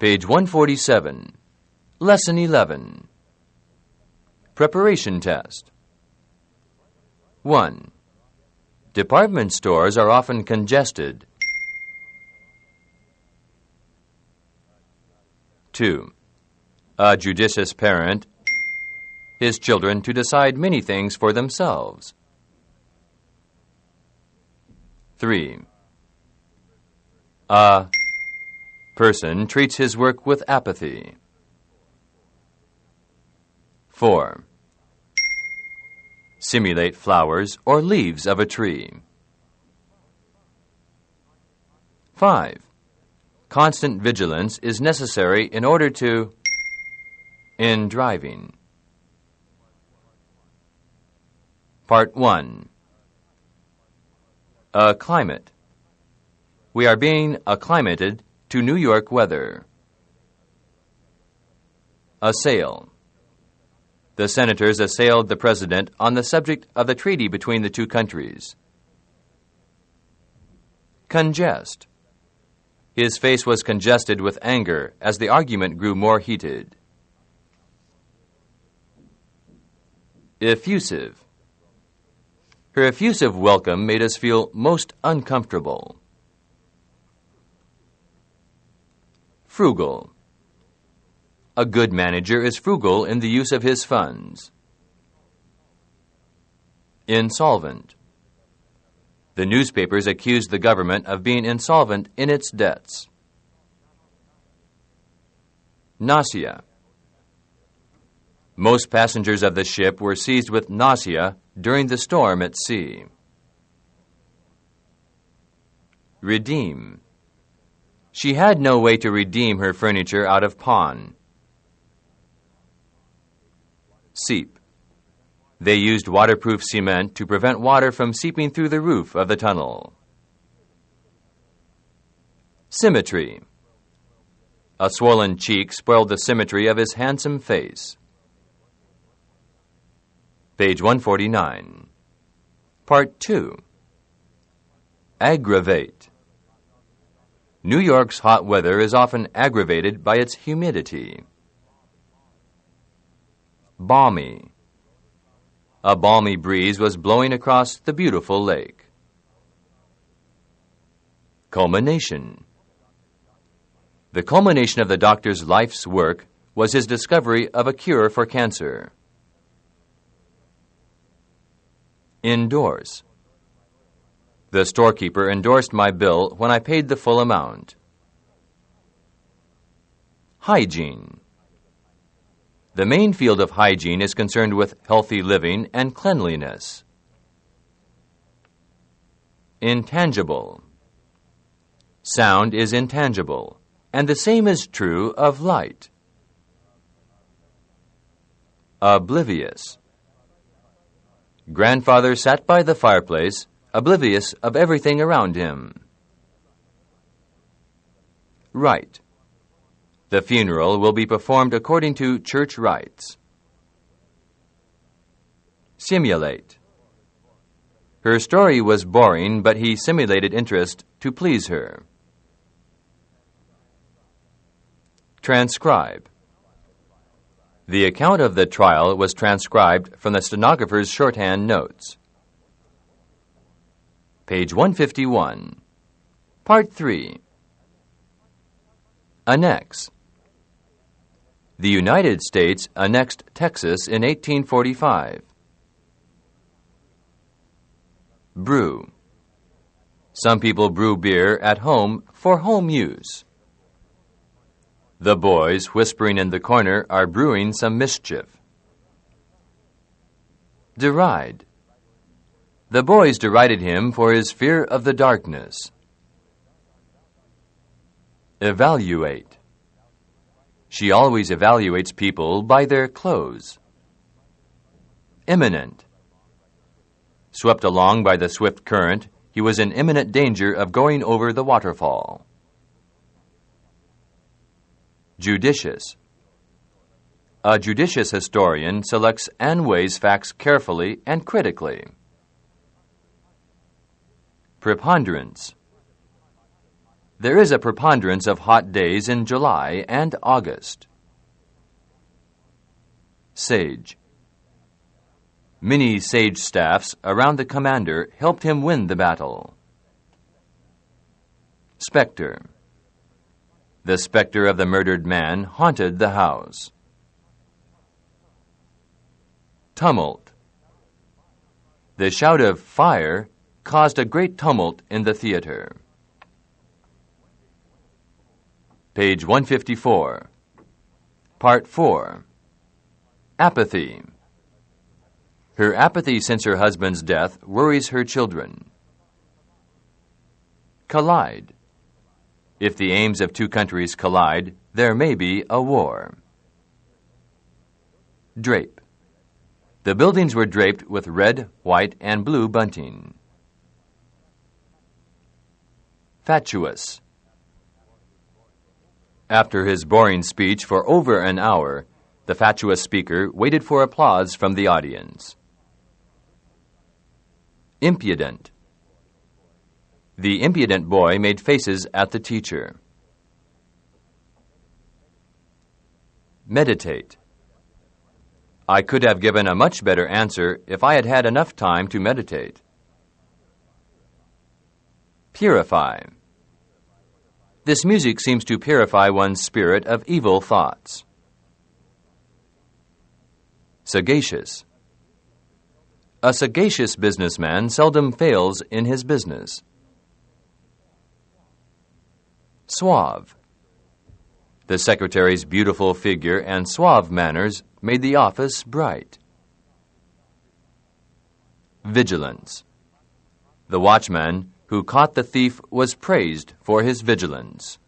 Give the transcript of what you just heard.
Page 147. Lesson 11. Preparation test. 1. Department stores are often congested. 2. A judicious parent, his children to decide many things for themselves. 3. A person treats his work with apathy. 4. Simulate flowers or leaves of a tree. 5. Constant vigilance is necessary in order to in driving. Part 1. A climate. We are being acclimated to New York weather. Assail. The senators assailed the president on the subject of the treaty between the two countries. Congest. His face was congested with anger as the argument grew more heated. Effusive. Her effusive welcome made us feel most uncomfortable. Frugal. A good manager is frugal in the use of his funds. Insolvent. The newspapers accused the government of being insolvent in its debts. Nausea. Most passengers of the ship were seized with nausea during the storm at sea. Redeem. She had no way to redeem her furniture out of pawn. Seep. They used waterproof cement to prevent water from seeping through the roof of the tunnel. Symmetry. A swollen cheek spoiled the symmetry of his handsome face. Page 149. Part 2. Aggravate. New York's hot weather is often aggravated by its humidity. Balmy. A balmy breeze was blowing across the beautiful lake. Culmination. The culmination of the doctor's life's work was his discovery of a cure for cancer. Endorse. The storekeeper endorsed my bill when I paid the full amount. Hygiene. The main field of hygiene is concerned with healthy living and cleanliness. Intangible. Sound is intangible, and the same is true of light. Oblivious. Grandfather sat by the fireplace, oblivious of everything around him. Rite. The funeral will be performed according to church rites. Simulate. Her story was boring, but he simulated interest to please her. Transcribe. The account of the trial was transcribed from the stenographer's shorthand notes. Page 151. Part 3. Annex. The United States annexed Texas in 1845. Brew. Some people brew beer at home for home use. The boys, whispering in the corner, are brewing some mischief. Deride. The boys derided him for his fear of the darkness. Evaluate. She always evaluates people by their clothes. Imminent. Swept along by the swift current, he was in imminent danger of going over the waterfall. Judicious. A judicious historian selects and weighs facts carefully and critically. Preponderance. There is a preponderance of hot days in July and August. Sage. Many sage staffs around the commander helped him win the battle. Spectre. The specter of the murdered man haunted the house. Tumult. The shout of fire caused a great tumult in the theater. Page 154. Part 4. Apathy. Her apathy since her husband's death worries her children. Collide. If the aims of two countries collide, there may be a war. Drape. The buildings were draped with red, white, and blue bunting. Fatuous. After his boring speech for over an hour, the fatuous speaker waited for applause from the audience. Impudent. The impudent boy made faces at the teacher. Meditate. I could have given a much better answer if I had had enough time to meditate. Purify. This music seems to purify one's spirit of evil thoughts. Sagacious. A sagacious businessman seldom fails in his business. Suave. The secretary's beautiful figure and suave manners made the office bright. Vigilance. The watchman who caught the thief was praised for his vigilance.